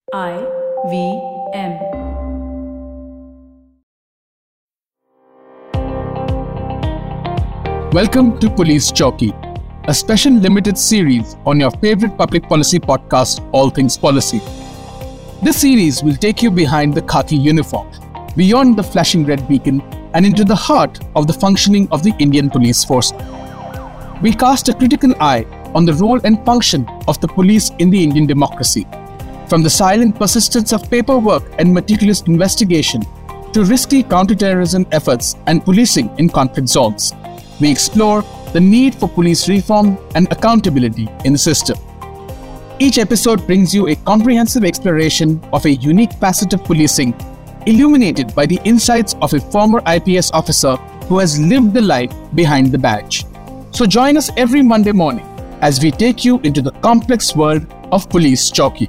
IVM. Welcome to Police Chowki, a special limited series on your favorite public policy podcast, All Things Policy. This series will take you behind the khaki uniform, beyond the flashing red beacon, and into the heart of the functioning of the Indian police force. We cast a critical eye on the role and function of the police in the Indian democracy, from the silent persistence of paperwork and meticulous investigation to risky counterterrorism efforts and policing in conflict zones. We explore the need for police reform and accountability in the system. Each episode brings you a comprehensive exploration of a unique facet of policing, illuminated by the insights of a former IPS officer who has lived the life behind the badge. So join us every Monday morning as we take you into the complex world of Police Chowki.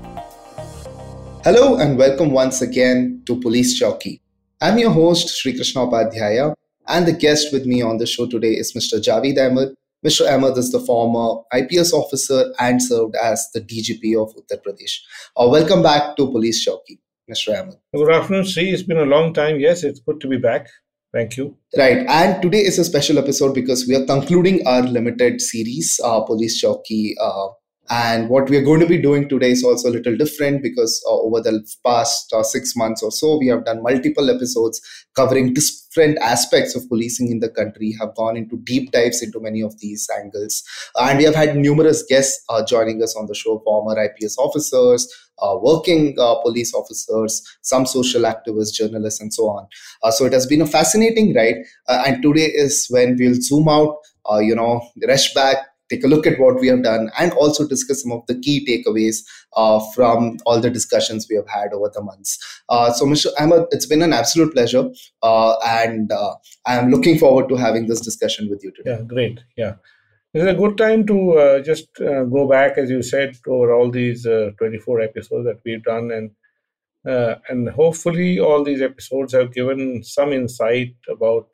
Hello and welcome once again to Police Chowki. I'm your host Sri Krishna Upadhyaya, and the guest with me on the show today is Mr. Javed Ahmed. Mr. Ahmed is the former IPS officer and served as the DGP of Uttar Pradesh. Welcome back to Police Chowki, Mr. Ahmed. Good afternoon, Sri. It's been a long time. Yes, it's good to be back. Thank you. Right, and today is a special episode because we are concluding our limited series, Police Chowki. And what we are going to be doing today is also a little different because over the past 6 months or so, we have done multiple episodes covering different aspects of policing in the country, have gone into deep dives into many of these angles. And we have had numerous guests joining us on the show, former IPS officers, working police officers, some social activists, journalists, and so on. So it has been a fascinating ride. And today is when we'll zoom out, rush back, take a look at what we have done, and also discuss some of the key takeaways from all the discussions we have had over the months. So, Mr. Ahmed, it's been an absolute pleasure, and I'm looking forward to having this discussion with you today. Yeah, great. Yeah. This is a good time to just go back, as you said, over all these 24 episodes that we've done, and hopefully all these episodes have given some insight about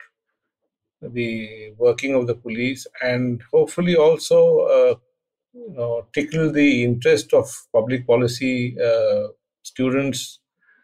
the working of the police, and hopefully also tickle the interest of public policy students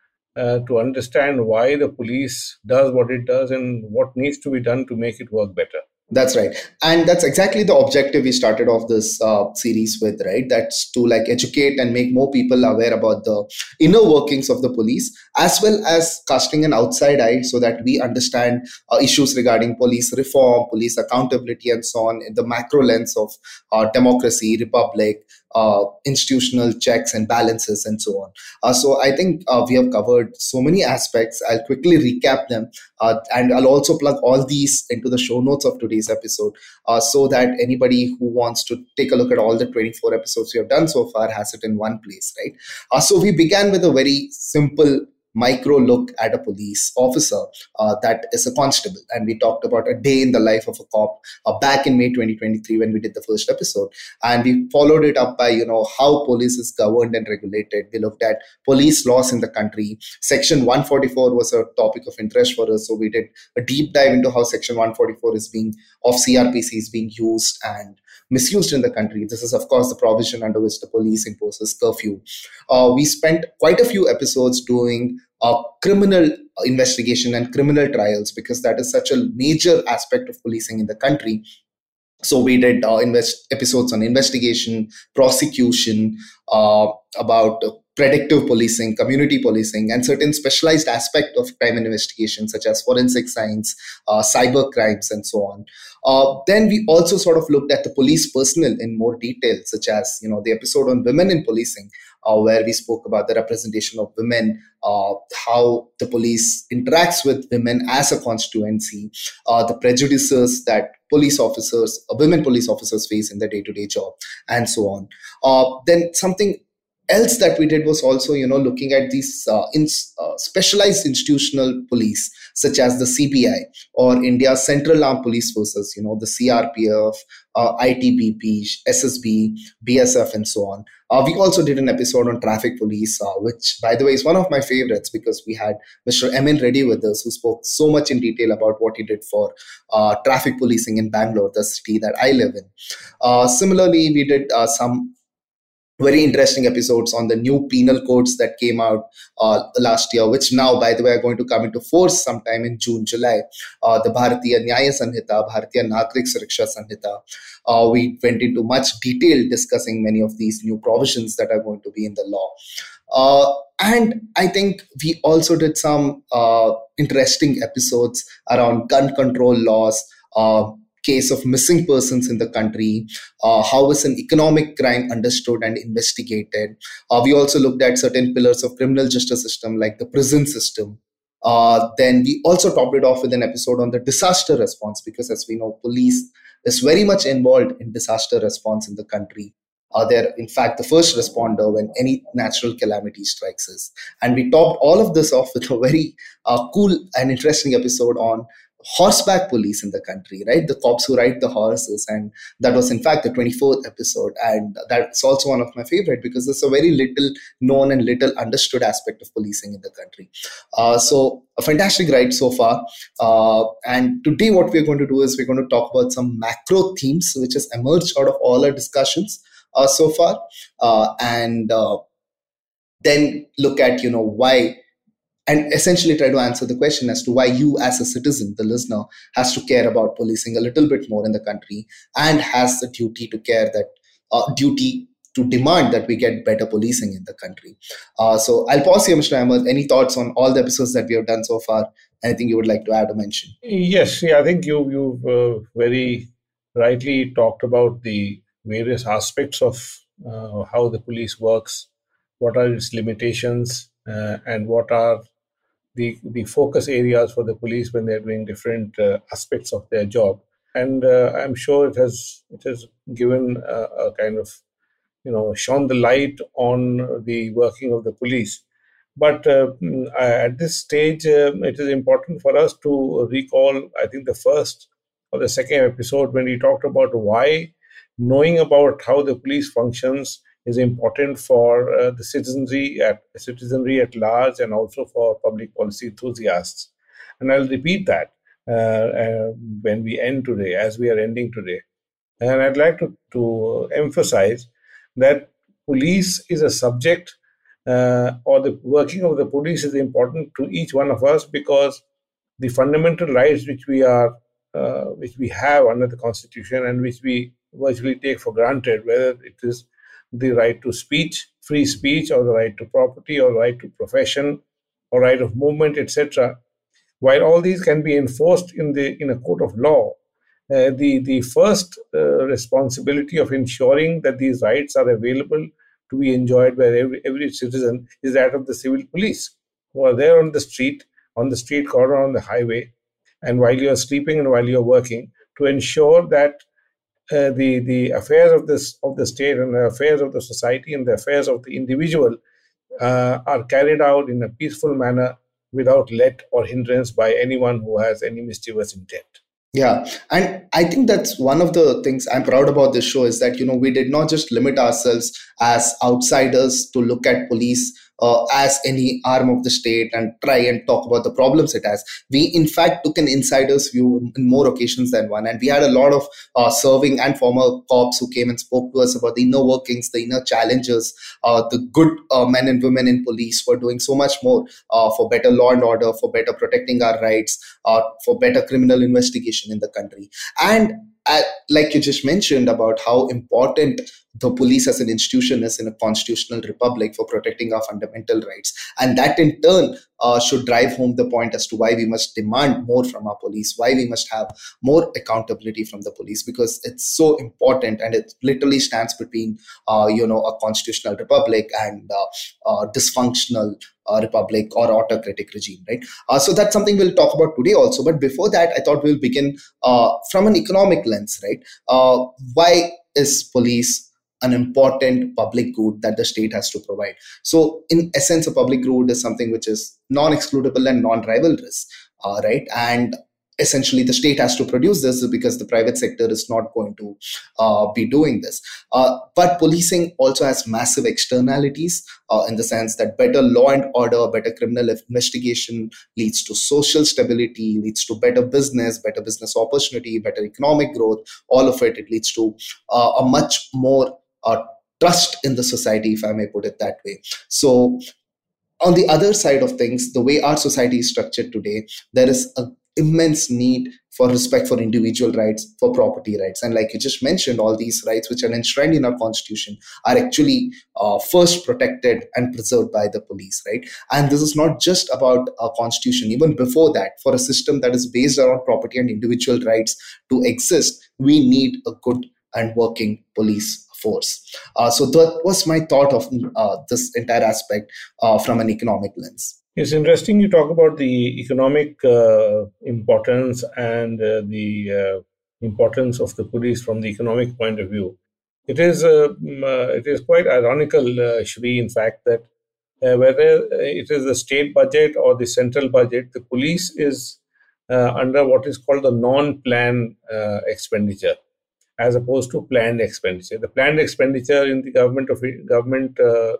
to understand why the police does what it does and what needs to be done to make it work better. That's right. And that's exactly the objective we started off this series with, right? That's to educate and make more people aware about the inner workings of the police, as well as casting an outside eye so that we understand issues regarding police reform, police accountability, and so on in the macro lens of democracy, republic, institutional checks and balances, and so on. So I think we have covered so many aspects. I'll quickly recap them, and I'll also plug all these into the show notes of today's episode, so that anybody who wants to take a look at all the 24 episodes we have done so far has it in one place, right? So we began with a very simple micro look at a police officer that is a constable, and we talked about a day in the life of a cop back in May 2023 when we did the first episode, and we followed it up by how police is governed and regulated. We looked at police laws in the country. Section 144 was a topic of interest for us, so we did a deep dive into how Section 144 of CRPC is being used and misused in the country. This is, of course, the provision under which the police imposes curfew. We spent quite a few episodes doing criminal investigation and criminal trials because that is such a major aspect of policing in the country. So we did episodes on investigation, prosecution, about predictive policing, community policing, and certain specialized aspect of crime and investigation, such as forensic science, cyber crimes, and so on. Then we also sort of looked at the police personnel in more detail, such as the episode on women in policing, where we spoke about the representation of women, how the police interacts with women as a constituency, the prejudices that women police officers face in their day-to-day job, and so on. Then something else that we did was also, looking at these specialized institutional police, such as the CBI or India's Central Armed Police Forces, the CRPF, ITBP, SSB, BSF, and so on. We also did an episode on traffic police, which, by the way, is one of my favorites because we had Mr. M.N. Reddy with us, who spoke so much in detail about what he did for traffic policing in Bangalore, the city that I live in. Similarly, we did some very interesting episodes on the new penal codes that came out last year, which now, by the way, are going to come into force sometime in June, July. The Bharatiya Nyaya Sanhita, Bharatiya Nagrik Suraksha Sanhita. We went into much detail discussing many of these new provisions that are going to be in the law. And I think we also did some interesting episodes around gun control laws, case of missing persons in the country, how is an economic crime understood and investigated. We also looked at certain pillars of criminal justice system like the prison system. Then we also topped it off with an episode on the disaster response, because as we know, police is very much involved in disaster response in the country. They're, in fact, the first responder when any natural calamity strikes us. And we topped all of this off with a very cool and interesting episode on horseback police in the country, right? The cops who ride the horses. And that was, in fact, the 24th episode. And that's also one of my favorite, because it's a very little known and little understood aspect of policing in the country. So a fantastic ride so far. And today what we're going to do is we're going to talk about some macro themes which has emerged out of all our discussions so far, and then look at, why, and essentially try to answer the question as to why you as a citizen, the listener, has to care about policing a little bit more in the country and has the duty to care that, duty to demand that we get better policing in the country. So I'll pause here, Mr. Ahmed. Any thoughts on all the episodes that we have done so far? Anything you would like to add or mention? Yes, I think you've very rightly talked about the various aspects of how the police works, what are its limitations, and what are the focus areas for the police when they're doing different aspects of their job. And I'm sure it has given a kind of shone the light on the working of the police. But at this stage, it is important for us to recall, I think, the first or the second episode when we talked about why knowing about how the police functions is important for the citizenry at large, and also for public policy enthusiasts. And I'll repeat that when we end today, as we are ending today. And I'd like to emphasize that police is a subject, or the working of the police is important to each one of us, because the fundamental rights which we have under the Constitution, and which we virtually take for granted, whether it is the right to speech, free speech, or the right to property, or right to profession, or right of movement, etc. While all these can be enforced in a court of law, the first responsibility of ensuring that these rights are available to be enjoyed by every citizen is that of the civil police, who are there on the street corner, on the highway, and while you are sleeping and while you are working, to ensure that the affairs of the state, and the affairs of the society, and the affairs of the individual are carried out in a peaceful manner, without let or hindrance by anyone who has any mischievous intent. Yeah. And I think that's one of the things I'm proud about this show, is that, we did not just limit ourselves as outsiders to look at police as any arm of the state and try and talk about the problems it has. We, in fact, took an insider's view in more occasions than one. And we had a lot of serving and former cops who came and spoke to us about the inner workings, the inner challenges, the good men and women in police who are doing so much more for better law and order, for better protecting our rights, for better criminal investigation in the country. And like you just mentioned about how important the police as an institution is in a constitutional republic for protecting our fundamental rights. And that in turn should drive home the point as to why we must demand more from our police, why we must have more accountability from the police, because it's so important, and it literally stands between a constitutional republic and dysfunctional republic or autocratic regime, right? So that's something we'll talk about today also. But before that, I thought we'll begin from an economic lens, right? Why is police an important public good that the state has to provide? So in essence, a public good is something which is non-excludable and non-rivalrous, right? And essentially the state has to produce this because the private sector is not going to be doing this. But policing also has massive externalities in the sense that better law and order, better criminal investigation leads to social stability, leads to better business opportunity, better economic growth. All of it leads to a much more trust in the society, if I may put it that way. So on the other side of things, the way our society is structured today, there is an immense need for respect for individual rights, for property rights. And like you just mentioned, all these rights which are enshrined in our constitution are actually first protected and preserved by the police, right? And this is not just about a constitution. Even before that, for a system that is based around property and individual rights to exist, we need a good and working police force. So that was my thought of this entire aspect from an economic lens. It's interesting you talk about the economic importance and the importance of the police from the economic point of view. It is quite ironical, Shri, in fact, that whether it is the state budget or the central budget, the police is under what is called the non-plan expenditure, as opposed to planned expenditure. The planned expenditure in the government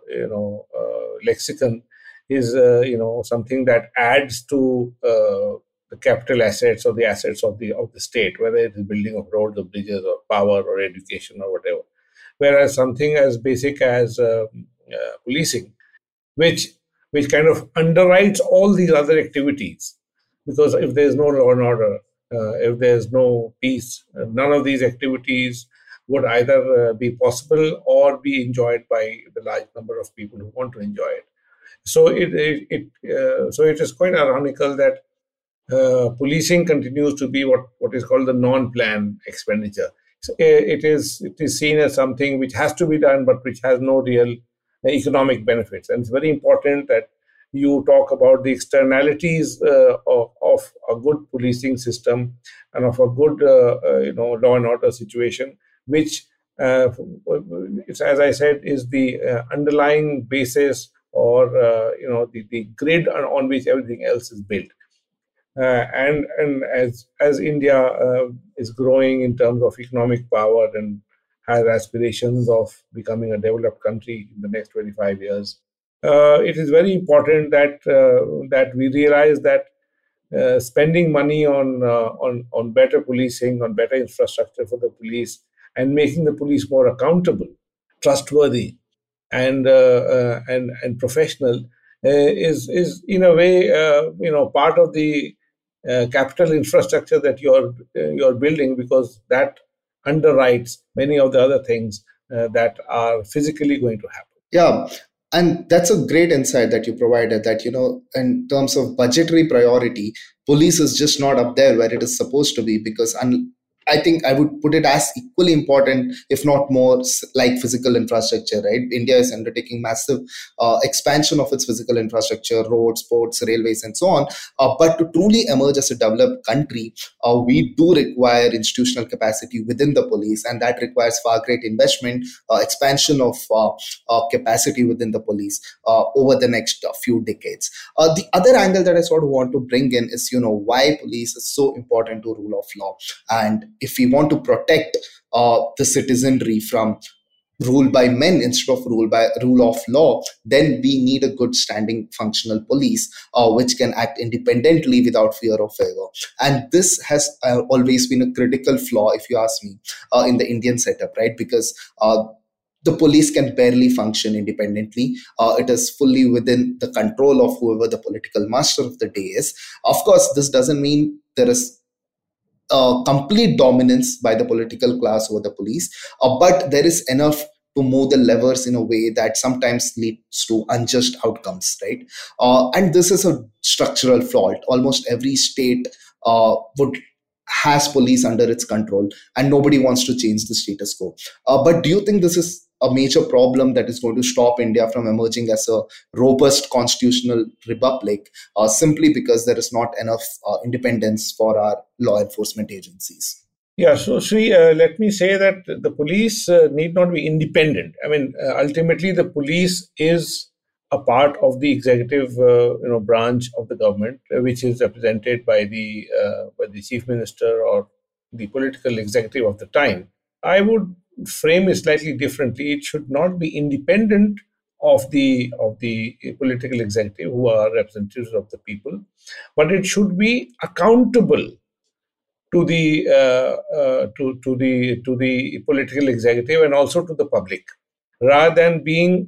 lexicon is something that adds to the capital assets or the assets of the state, whether it is building of roads or bridges or power or education or whatever. Whereas something as basic as policing, which kind of underwrites all these other activities, because if there is no law and order, if there is no peace, none of these activities would either be possible or be enjoyed by the large number of people who want to enjoy it. So it is quite ironical that policing continues to be what is called the non-plan expenditure. So it is seen as something which has to be done, but which has no real economic benefits. And it's very important that you talk about the externalities of a good policing system and of a good law and order situation, which, as I said, is the underlying basis or the grid on which everything else is built. And as India is growing in terms of economic power and has aspirations of becoming a developed country in the next 25 years, it is very important that we realize that spending money on better policing, on better infrastructure for the police, and making the police more accountable, trustworthy, and professional is in a way part of the capital infrastructure that you're building, because that underwrites many of the other things that are physically going to happen. Yeah. And that's a great insight that you provided, that, in terms of budgetary priority, police is just not up there where it is supposed to be, because I think I would put it as equally important, if not more, like physical infrastructure, right? India is undertaking massive expansion of its physical infrastructure, roads, ports, railways, and so on. But to truly emerge as a developed country, we do require institutional capacity within the police, and that requires far great investment, expansion of capacity within the police over the next few decades. The other angle that I sort of want to bring in is, why police is so important to rule of law. And if we want to protect the citizenry from rule by men instead of rule of law, then we need a good standing functional police which can act independently without fear of favor. And this has always been a critical flaw, if you ask me, in the Indian setup, right? Because the police can barely function independently. It is fully within the control of whoever the political master of the day is. Of course, this doesn't mean there is complete dominance by the political class over the police, but there is enough to move the levers in a way that sometimes leads to unjust outcomes, right? And this is a structural flaw. Almost every state has police under its control, and nobody wants to change the status quo. But do you think this is a major problem that is going to stop India from emerging as a robust constitutional republic, simply because there is not enough independence for our law enforcement agencies? Yeah, so Sri, let me say that the police need not be independent. I mean, ultimately, the police is a part of the executive, branch of the government, which is represented by the chief minister or the political executive of the time. I would frame it slightly differently. It should not be independent of the political executive, who are representatives of the people, but it should be accountable to the political executive and also to the public. rather than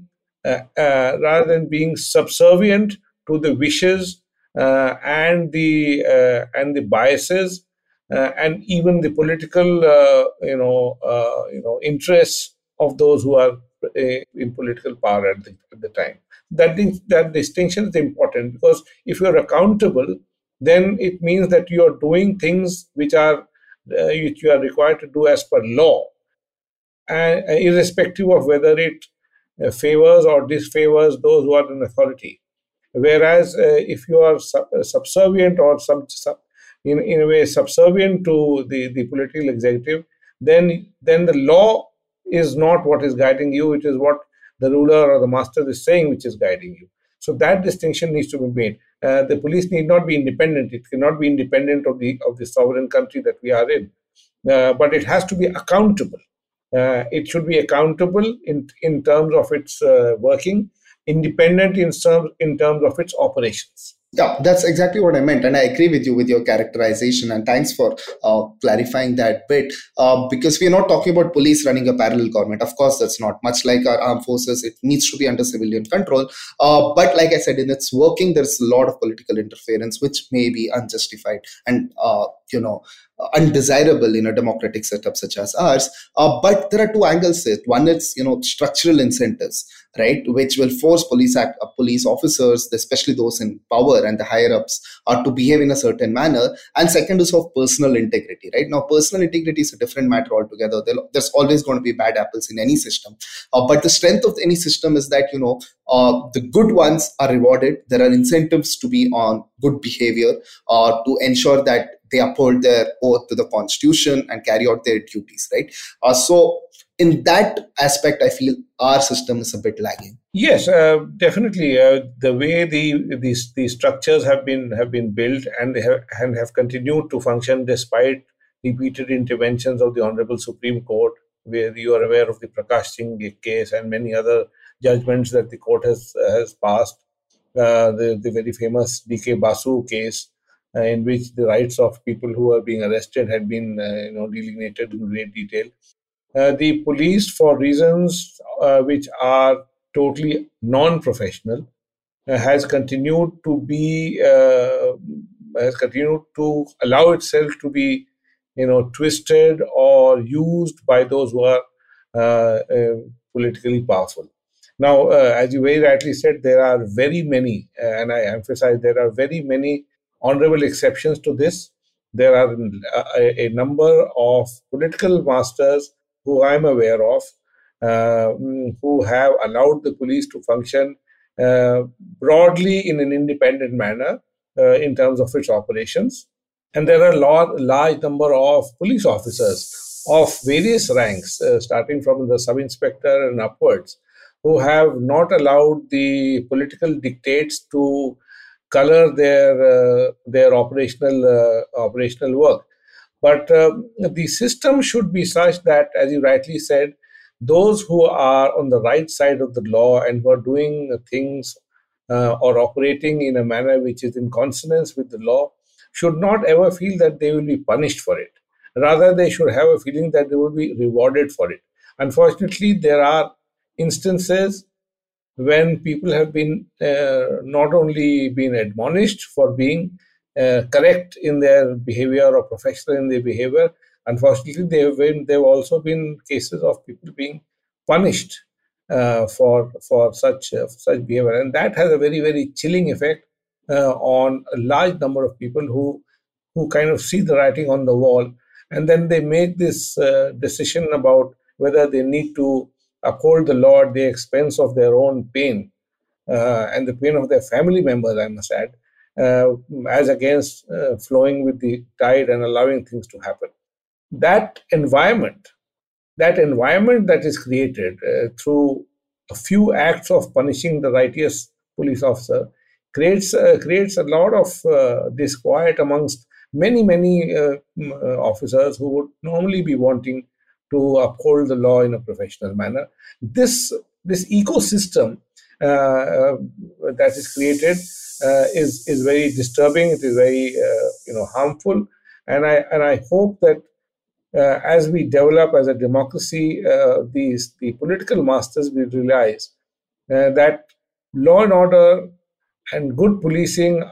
being subservient to the wishes and the biases and even the political interests of those who are in political power at the time. That distinction is important, because if you're accountable, then it means that you are doing things which you are required to do as per law, and irrespective of whether it favors or disfavors those who are in authority. Whereas if you are subservient or in a way subservient to the political executive, then the law is not what is guiding you. It is what the ruler or the master is saying which is guiding you. So that distinction needs to be made. The police need not be independent. It cannot be independent of the sovereign country that we are in, but it has to be accountable. It should be accountable in terms of its working, independent in terms of its operations. Yeah, that's exactly what I meant. And I agree with you with your characterization. And thanks for clarifying that bit. Because we're not talking about police running a parallel government. Of course, that's not. Much like our armed forces, it needs to be under civilian control. But like I said, in its working, there's a lot of political interference, which may be unjustified and, undesirable in a democratic setup such as ours. But there are two angles to it. One is, structural incentives, right, which will force police officers, especially those in power and the higher ups, to behave in a certain manner. And second is of personal integrity, right? Now, personal integrity is a different matter altogether. There's always going to be bad apples in any system. But the strength of any system is that, the good ones are rewarded. There are incentives to be on good behavior, to ensure that they uphold their oath to the constitution and carry out their duties, right? So in that aspect, I feel our system is a bit lagging. Yes, definitely. The way these structures have been built and have continued to function despite repeated interventions of the Honorable Supreme Court, where you are aware of the Prakash Singh case and many other judgments that the court has passed. The very famous D.K. Basu case, in which the rights of people who are being arrested had been delineated in great detail. The police, for reasons which are totally non-professional, has continued to allow itself to be, twisted or used by those who are politically powerful. Now, as you very rightly said, there are very many, and I emphasize there are very many honorable exceptions to this. There are a number of political masters who I'm aware of, who have allowed the police to function broadly in an independent manner in terms of its operations. And there are a large number of police officers of various ranks, starting from the sub-inspector and upwards, who have not allowed the political dictates to color their operational work. But the system should be such that, as you rightly said, those who are on the right side of the law and who are doing things or operating in a manner which is in consonance with the law should not ever feel that they will be punished for it. Rather, they should have a feeling that they will be rewarded for it. Unfortunately, there are instances when people have been not only been admonished for being correct in their behavior or professional in their behavior. Unfortunately, there have also been cases of people being punished for such behavior, and that has a very, very chilling effect on a large number of people who kind of see the writing on the wall, and then they make this decision about whether they need to uphold the law at the expense of their own pain and the pain of their family members, I must add, as against flowing with the tide and allowing things to happen. That environment that is created through a few acts of punishing the righteous police officer creates a lot of disquiet amongst many officers who would normally be wanting to uphold the law in a professional manner. This ecosystem that is created is very disturbing. It is very harmful, and I hope that as we develop as a democracy, the political masters will realize that law and order and good policing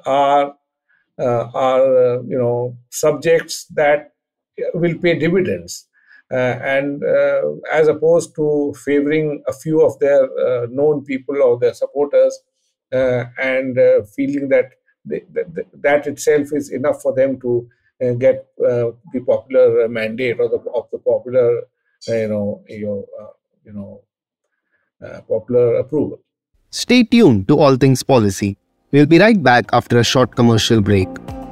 are subjects that will pay dividends, and as opposed to favoring a few of their known people or their supporters, and feeling that that itself is enough for them to get the popular mandate or the popular popular approval. Stay tuned to All Things Policy. We'll be right back after a short commercial break.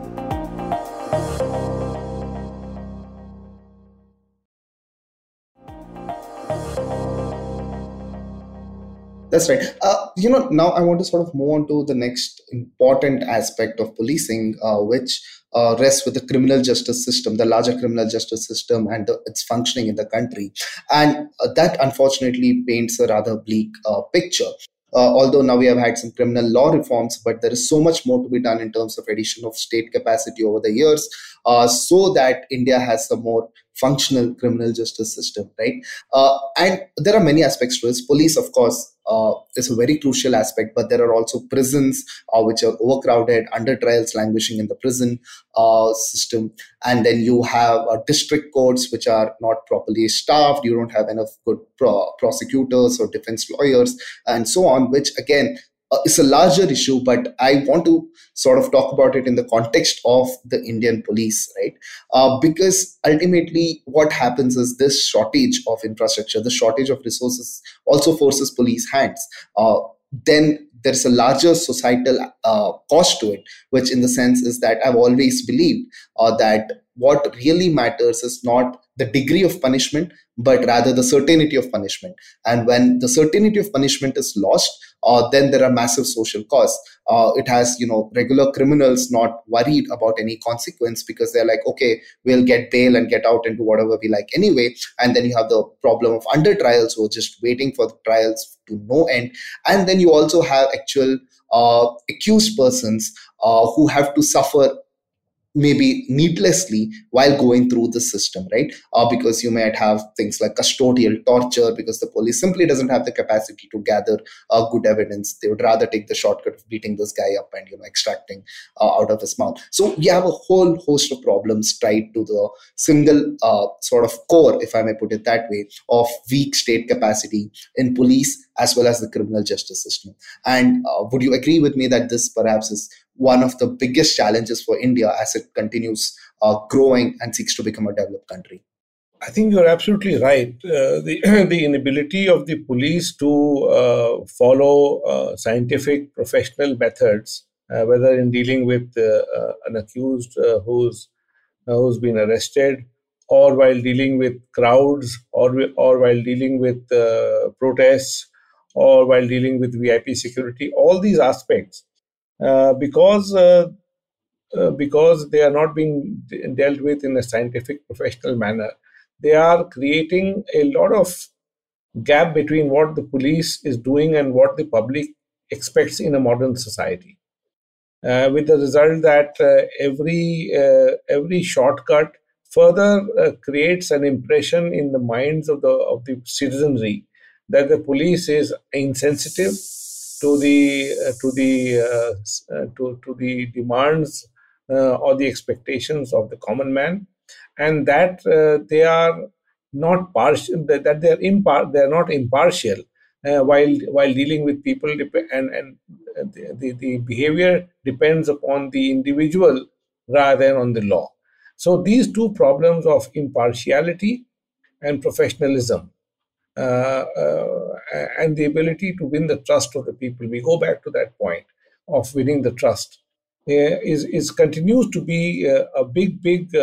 That's right. Now I want to sort of move on to the next important aspect of policing, which rests with the criminal justice system, the larger criminal justice system, and its functioning in the country. And that unfortunately paints a rather bleak picture. Although now we have had some criminal law reforms, but there is so much more to be done in terms of addition of state capacity over the years, so that India has a more functional criminal justice system, right? And there are many aspects to this. Police, of course, is a very crucial aspect, but there are also prisons which are overcrowded, under trials languishing in the prison system. And then you have district courts which are not properly staffed. You don't have enough good prosecutors or defense lawyers and so on, which again is a larger issue, but I want to sort of talk about it in the context of the Indian police, right? Because ultimately what happens is this shortage of infrastructure, the shortage of resources also forces police hands. Then there's a larger societal cost to it, which in the sense is that I've always believed that what really matters is not the degree of punishment, but rather the certainty of punishment. And when the certainty of punishment is lost, then there are massive social costs. It has, regular criminals not worried about any consequence because they're like, okay, we'll get bail and get out and do whatever we like anyway. And then you have the problem of under trials who are just waiting for the trials to no end. And then you also have actual accused persons who have to suffer maybe needlessly while going through the system, right? Because you might have things like custodial torture because the police simply doesn't have the capacity to gather good evidence. They would rather take the shortcut of beating this guy up and extracting out of his mouth. So you have a whole host of problems tied to the single sort of core, if I may put it that way, of weak state capacity in police as well as the criminal justice system. And would you agree with me that this perhaps is one of the biggest challenges for India as it continues growing and seeks to become a developed country? I think you're absolutely right. The inability of the police to follow scientific professional methods, whether in dealing with an accused who's been arrested, or while dealing with crowds, or while dealing with protests, or while dealing with VIP security, all these aspects, because they are not being dealt with in a scientific professional manner, they are creating a lot of gap between what the police is doing and what the public expects in a modern society, with the result that every shortcut further creates an impression in the minds of the citizenry that the police is insensitive to the demands or the expectations of the common man, and that they are not partial, that they are not impartial while dealing with people, and the behavior depends upon the individual rather than on the law. So these two problems of impartiality and professionalism, and the ability to win the trust of the people, we go back to that point of winning the trust, is continues to be a big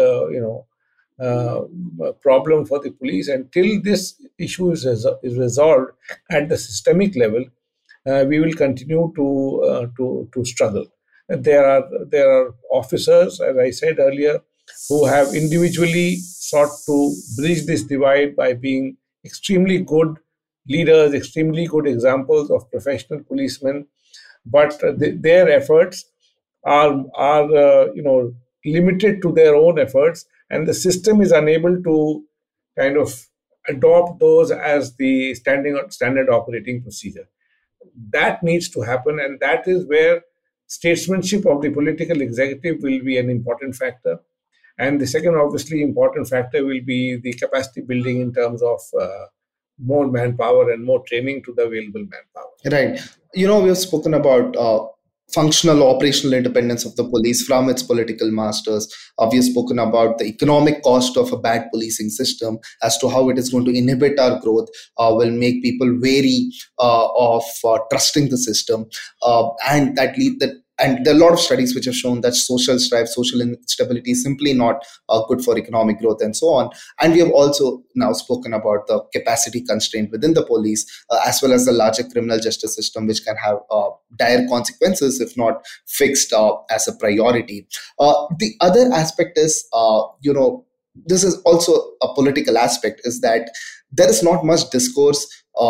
problem for the police. Until this issue is resolved at the systemic level, we will continue to struggle. There are officers, as I said earlier, who have individually sought to bridge this divide by being extremely good leaders, extremely good examples of professional policemen, but their efforts are limited to their own efforts, and the system is unable to kind of adopt those as the standard operating procedure. That needs to happen, and that is where statesmanship of the political executive will be an important factor. And the second, obviously, important factor will be the capacity building in terms of more manpower and more training to the available manpower. Right. We've spoken about functional operational independence of the police from its political masters. We've spoken about the economic cost of a bad policing system, as to how it is going to inhibit our growth, will make people wary of trusting the system, and and there are a lot of studies which have shown that social strife, social instability is simply not good for economic growth and so on. And we have also now spoken about the capacity constraint within the police, as well as the larger criminal justice system, which can have dire consequences if not fixed as a priority. The other aspect is, this is also a political aspect, is that there is not much discourse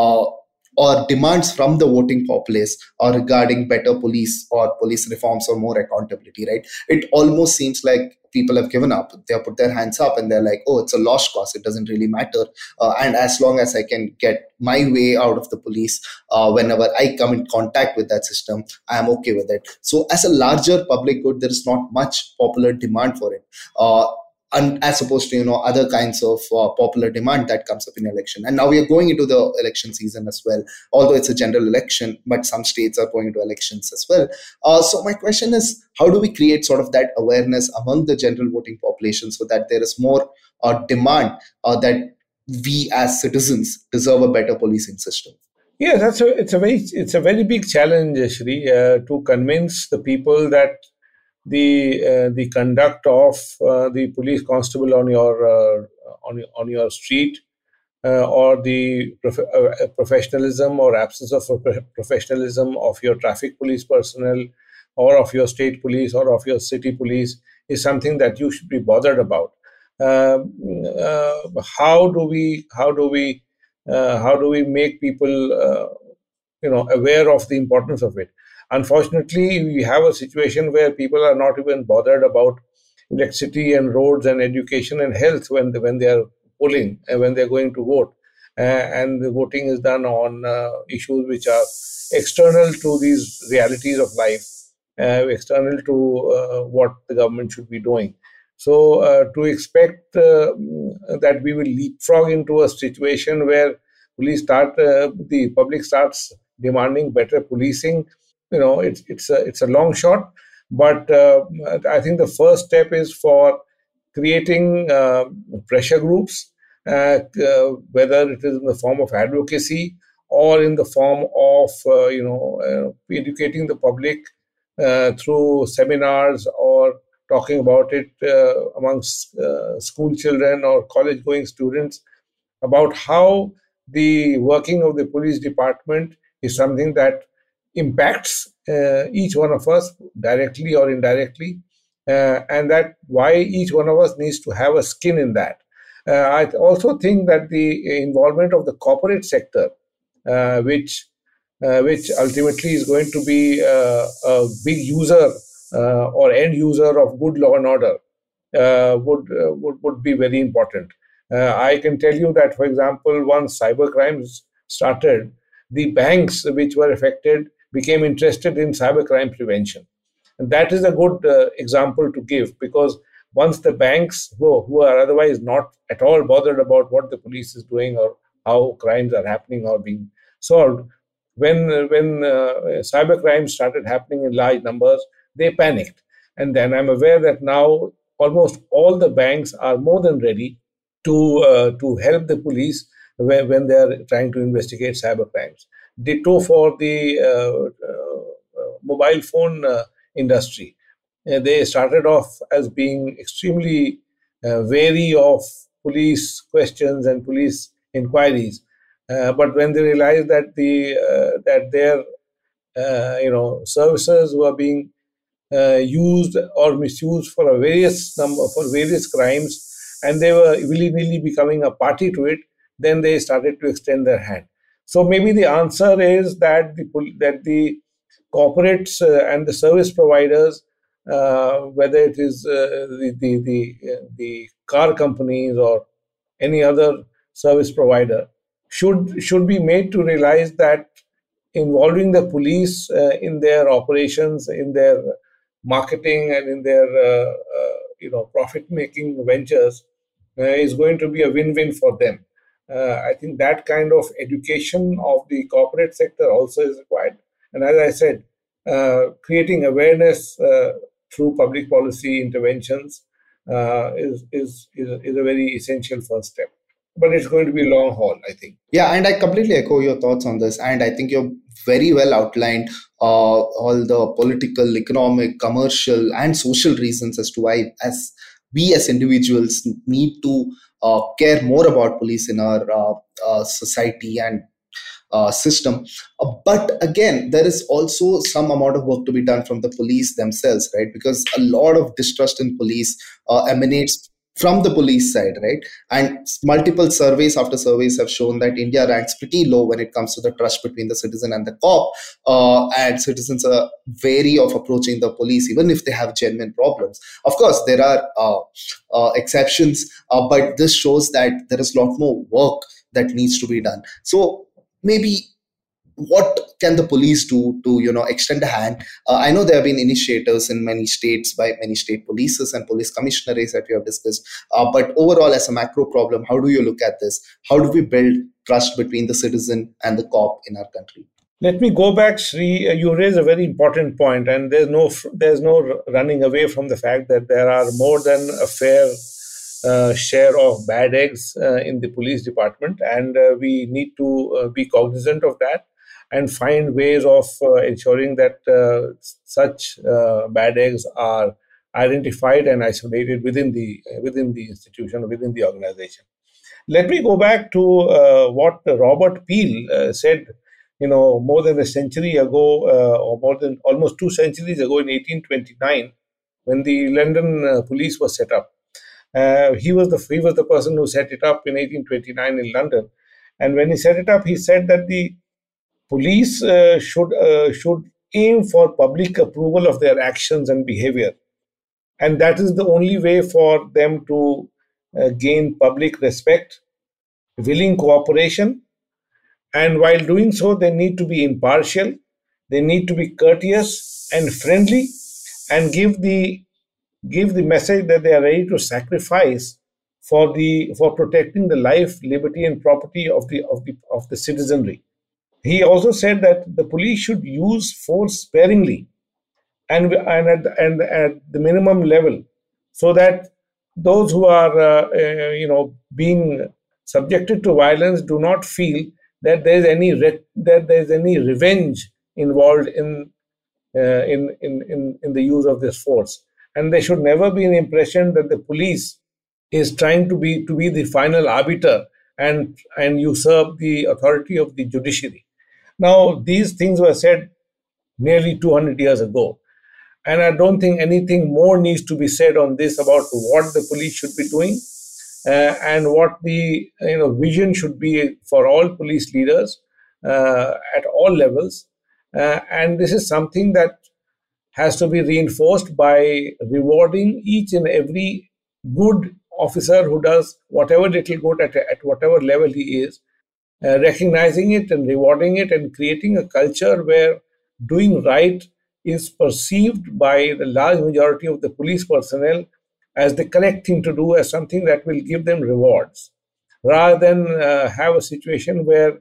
or demands from the voting populace regarding better police or police reforms or more accountability, right? It almost seems like people have given up. They have put their hands up and they're like, oh, it's a lost cause. It doesn't really matter. And as long as I can get my way out of the police, whenever I come in contact with that system, I am okay with it. So as a larger public good, there is not much popular demand for it. And as opposed to other kinds of popular demand that comes up in election. And now we are going into the election season as well, although it's a general election, but some states are going into elections as well. So my question is, how do we create sort of that awareness among the general voting population so that there is more demand that we as citizens deserve a better policing system? Yeah, it's a very big challenge, Shri, to convince the people that the conduct of the police constable on your street, or the professionalism or absence of professionalism of your traffic police personnel, or of your state police, or of your city police, is something that you should be bothered about. How do we make people aware of the importance of it? Unfortunately, we have a situation where people are not even bothered about electricity and roads and education and health when they are polling and when they are going to vote. And the voting is done on issues which are external to these realities of life, external to what the government should be doing. So to expect that we will leapfrog into a situation where the public starts demanding better policing, it's a long shot. But I think the first step is for creating pressure groups, whether it is in the form of advocacy or in the form of educating the public through seminars, or talking about it amongst school children or college-going students, about how the working of the police department is something that impacts each one of us directly or indirectly, and that why each one of us needs to have a skin in that. I also think that the involvement of the corporate sector, which ultimately is going to be a big user or end user of good law and order, would be very important. I can tell you that, for example, once cyber crimes started, the banks which were affected became interested in cybercrime prevention. And that is a good example to give, because once the banks, who are otherwise not at all bothered about what the police is doing or how crimes are happening or being solved, when cybercrime started happening in large numbers, they panicked. And then I'm aware that now almost all the banks are more than ready to help the police when they are trying to investigate cybercrimes. Ditto for the mobile phone industry. They started off as being extremely wary of police questions and police inquiries, but when they realized that their services were being used or misused for various crimes, and they were willy-nilly becoming a party to it, then they started to extend their hand. So maybe the answer is that the corporates and the service providers whether it is the car companies or any other service provider, should be made to realize that involving the police in their operations, in their marketing, and in their profit making ventures is going to be a win-win for them. I think that kind of education of the corporate sector also is required. And as I said, creating awareness through public policy interventions is a very essential first step. But it's going to be long haul, I think. Yeah, and I completely echo your thoughts on this. And I think you're very well outlined all the political, economic, commercial, and social reasons as to why, as we as individuals need to care more about police in our society and system. But again, there is also some amount of work to be done from the police themselves, right? Because a lot of distrust in police emanates from the police side, right? And multiple surveys after surveys have shown that India ranks pretty low when it comes to the trust between the citizen and the cop. And citizens are wary of approaching the police, even if they have genuine problems. Of course, there are exceptions, but this shows that there is a lot more work that needs to be done. So maybe what can the police do to extend a hand? I know there have been initiatives in many states by many state polices and police commissionaries that we have discussed, but overall, as a macro problem, how do you look at this? How do we build trust between the citizen and the cop in our country? Let me go back, Sri. You raise a very important point, and there's no running away from the fact that there are more than a fair share of bad eggs in the police department, and we need to be cognizant of that and find ways of ensuring that such bad eggs are identified and isolated within the institution, within the organization. Let me go back to what Robert Peel said, more than a century ago, or more than almost 2 centuries ago, in 1829, when the London police was set up. He was the person who set it up in 1829 in London, and when he set it up, he said that the police should aim for public approval of their actions and behavior, and that is the only way for them to gain public respect, willing cooperation, and while doing so, they need to be impartial, they need to be courteous and friendly, and give the message that they are ready to sacrifice for protecting the life, liberty, and property of the citizenry. He also said that the police should use force sparingly and at the minimum level, so that those who are being subjected to violence do not feel that there is any revenge involved in the use of this force, and there should never be an impression that the police is trying to be the final arbiter and usurp the authority of the judiciary. Now, these things were said nearly 200 years ago, and I don't think anything more needs to be said on this about what the police should be doing and what the vision should be for all police leaders at all levels. And this is something that has to be reinforced by rewarding each and every good officer who does whatever little good at whatever level he is, recognizing it and rewarding it, and creating a culture where doing right is perceived by the large majority of the police personnel as the correct thing to do, as something that will give them rewards, rather than have a situation where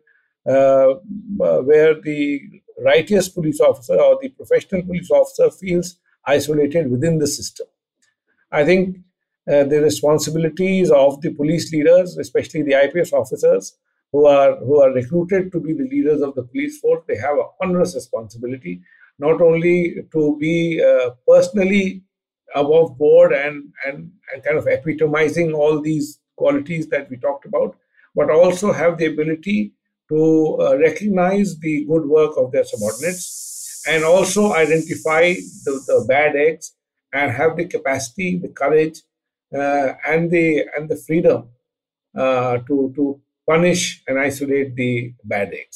the righteous police officer or the professional police officer feels isolated within the system. I think the responsibilities of the police leaders, especially the IPS officers who are recruited to be the leaders of the police force, they have a onerous responsibility, not only to be personally above board and kind of epitomizing all these qualities that we talked about, but also have the ability to recognize the good work of their subordinates and also identify the bad eggs and have the capacity, the courage, and the freedom to punish and isolate the bad eggs.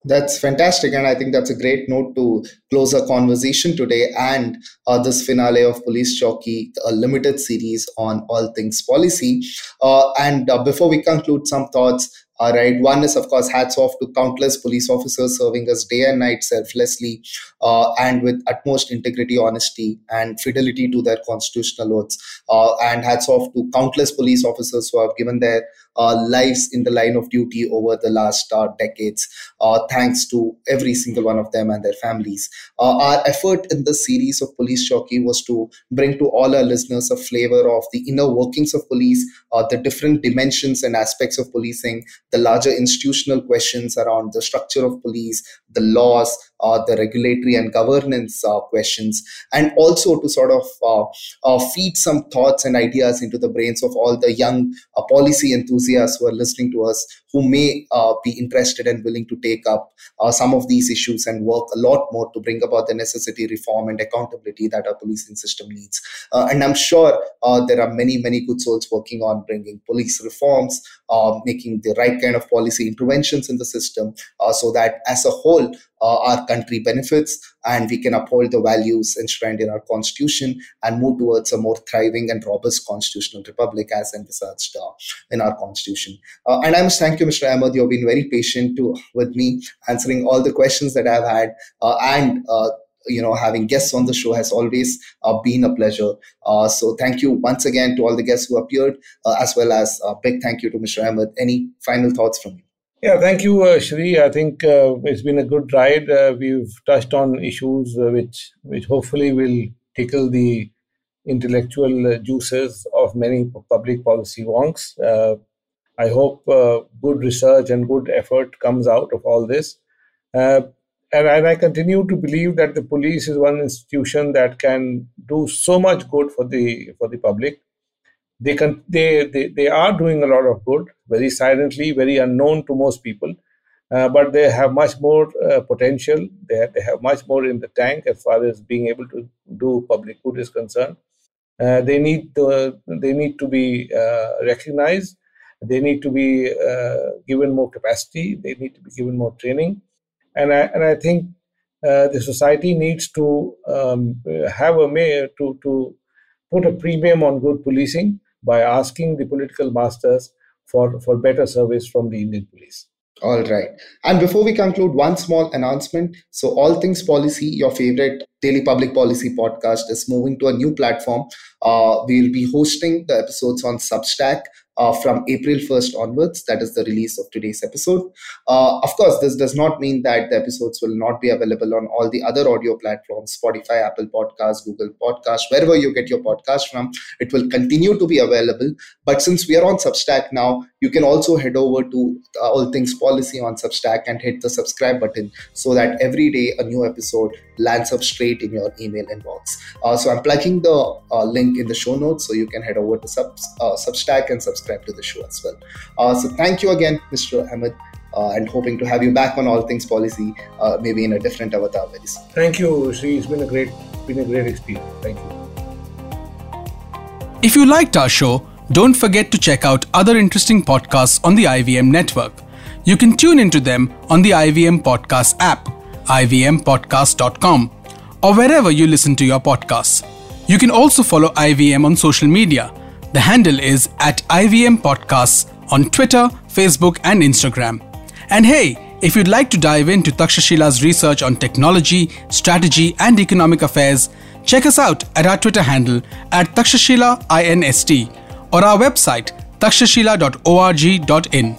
That's fantastic. And I think that's a great note to close our conversation today and this finale of Police Jockey, a limited series on all things policy. And before we conclude, some thoughts. All right. One is, of course, hats off to countless police officers serving us day and night selflessly and with utmost integrity, honesty, and fidelity to their constitutional oaths. And hats off to countless police officers who have given their lives in the line of duty over the last decades. Thanks to every single one of them and their families. Our effort in this series of Police Jockey was to bring to all our listeners a flavor of the inner workings of police, the different dimensions and aspects of policing, the larger institutional questions around the structure of police, the laws, the regulatory and governance questions, and also to sort of feed some thoughts and ideas into the brains of all the young policy enthusiasts who are listening to us, who may be interested and willing to take up some of these issues and work a lot more to bring about the necessity reform and accountability that our policing system needs. And I'm sure there are many, many good souls working on bringing police reforms, making the right kind of policy interventions in the system so that as a whole, our country benefits and we can uphold the values enshrined in our constitution and move towards a more thriving and robust constitutional republic as envisaged in our constitution. And I must thank you, Mr. Ahmed. You've been very patient with me, answering all the questions that I've had and having guests on the show has always been a pleasure. So thank you once again to all the guests who appeared, as well as a big thank you to Mr. Ahmed. Any final thoughts from you? Yeah, thank you, Shri. I think it's been a good ride. We've touched on issues which hopefully will tickle the intellectual juices of many public policy wonks. I hope good research and good effort comes out of all this. And I continue to believe that the police is one institution that can do so much good for the public. They are doing a lot of good, very silently, very unknown to most people, but they have much more potential. They have much more in the tank as far as being able to do public good is concerned. They need to be recognized. They need to be given more capacity. They need to be given more training, and I think the society needs to have a mayor to put a premium on good policing by asking the political masters for better service from the Indian police. All right. And before we conclude, one small announcement. So All Things Policy, your favorite daily public policy podcast, is moving to a new platform. We'll be hosting the episodes on Substack from April 1st onwards. That is the release of today's episode. Of course, this does not mean that the episodes will not be available on all the other audio platforms, Spotify, Apple Podcasts, Google Podcasts, wherever you get your podcast from. It will continue to be available. But since we are on Substack now, you can also head over to All Things Policy on Substack and hit the subscribe button so that every day a new episode lands up straight in your email inbox. So I'm plugging the link in the show notes so you can head over to Substack and subscribe to the show as well. So thank you again, Mr. Ahmed, and hoping to have you back on All Things Policy, maybe in a different avatar very soon. Thank you, Shri. It's been a great experience. Thank you. If you liked our show, don't forget to check out other interesting podcasts on the IVM network. You can tune into them on the IVM Podcast app, ivmpodcast.com, or wherever you listen to your podcasts. You can also follow IVM on social media. The handle is @IVM Podcasts on Twitter, Facebook, and Instagram. And hey, if you'd like to dive into Takshashila's research on technology, strategy, and economic affairs, check us out at our Twitter handle @TakshashilaINST or our website takshashila.org.in.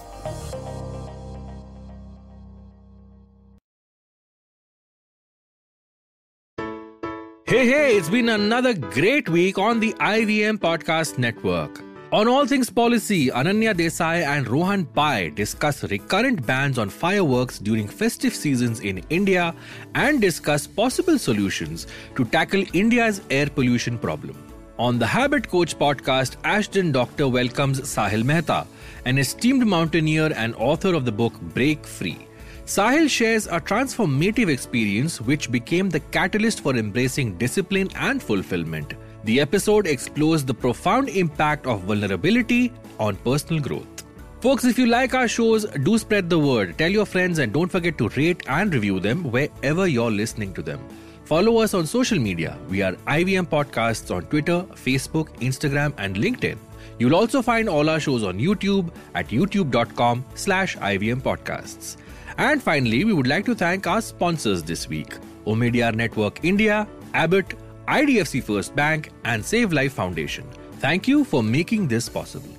Hey, it's been another great week on the IVM Podcast Network. On All Things Policy, Ananya Desai and Rohan Pai discuss recurrent bans on fireworks during festive seasons in India and discuss possible solutions to tackle India's air pollution problem. On the Habit Coach podcast, Ashton Doctor welcomes Sahil Mehta, an esteemed mountaineer and author of the book Break Free. Sahil shares a transformative experience which became the catalyst for embracing discipline and fulfillment. The episode explores the profound impact of vulnerability on personal growth. Folks, if you like our shows, do spread the word. Tell your friends and don't forget to rate and review them wherever you're listening to them. Follow us on social media. We are IVM Podcasts on Twitter, Facebook, Instagram, and LinkedIn. You'll also find all our shows on YouTube at youtube.com/IVM Podcasts. And finally, we would like to thank our sponsors this week: Omidyar Network India, Abbott, IDFC First Bank, and Save Life Foundation. Thank you for making this possible.